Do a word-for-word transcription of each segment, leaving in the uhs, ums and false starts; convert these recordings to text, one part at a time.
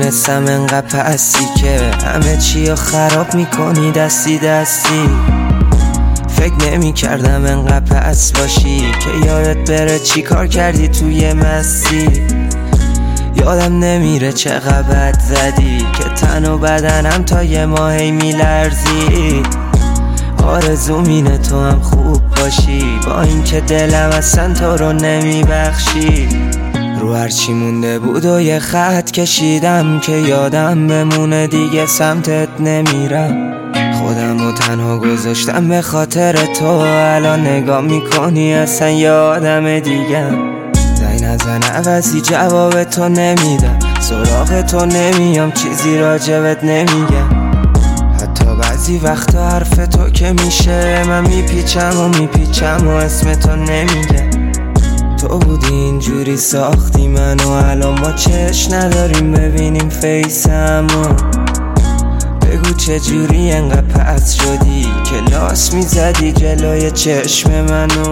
نمیدونستم انقدر پسی که همه چی رو خراب میکنی دستی دستی. فکر نمی کردم انقدر پس باشی که یادت بره چی کار کردی توی مستی. یادم نمیره چقدر بد زدی که تن و بدنم تا یه ماهی میلرزی. آرزوم اینه تو هم خوب باشی، با اینکه دلم اصلا تو رو نمیبخشی. رو هرچی مونده بود و یه خط کشیدم که یادم بمونه دیگه سمتت نمیرم. خودم رو تنها گذاشتم به خاطر تو، الان نگاه میکنی اصلا یه آدم دیگه. زنگ نزن عوضی جواب تو نمیدم، سراغ تو نمیام چیزی راجبت نمیگم. حتی بعضی وقتا حرف تو که میشه من میپیچم و میپیچم و اسم تو نمیگم. تو بودی اینجوری ساختی منو، الان ما چشم نداریم ببینیم فیسمو. بگو چجوری انقدر پس شدی که لاس میزدی جلوی چشم منو.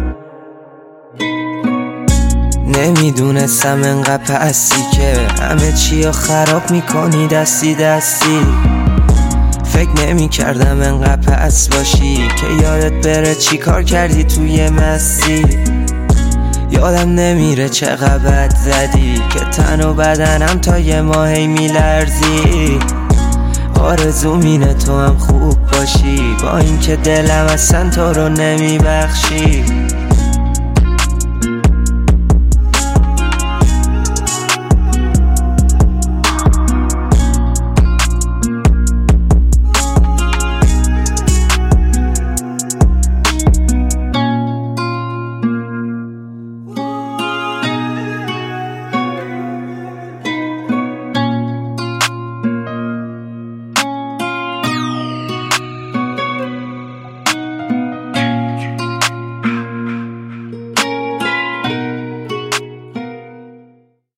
نمیدونستم انقدر پسی که همه چی رو خراب میکنی دستی دستی. فکر نمی کردم انقدر پس باشی که یادت بره چی کار کردی توی مستی. یادم نمیره چقدر بد زدی که تن و بدنم تا یه ماهی میلرزی. آرزوم اینه تو هم خوب باشی، با اینکه دلم اصلا تو رو نمیبخشی.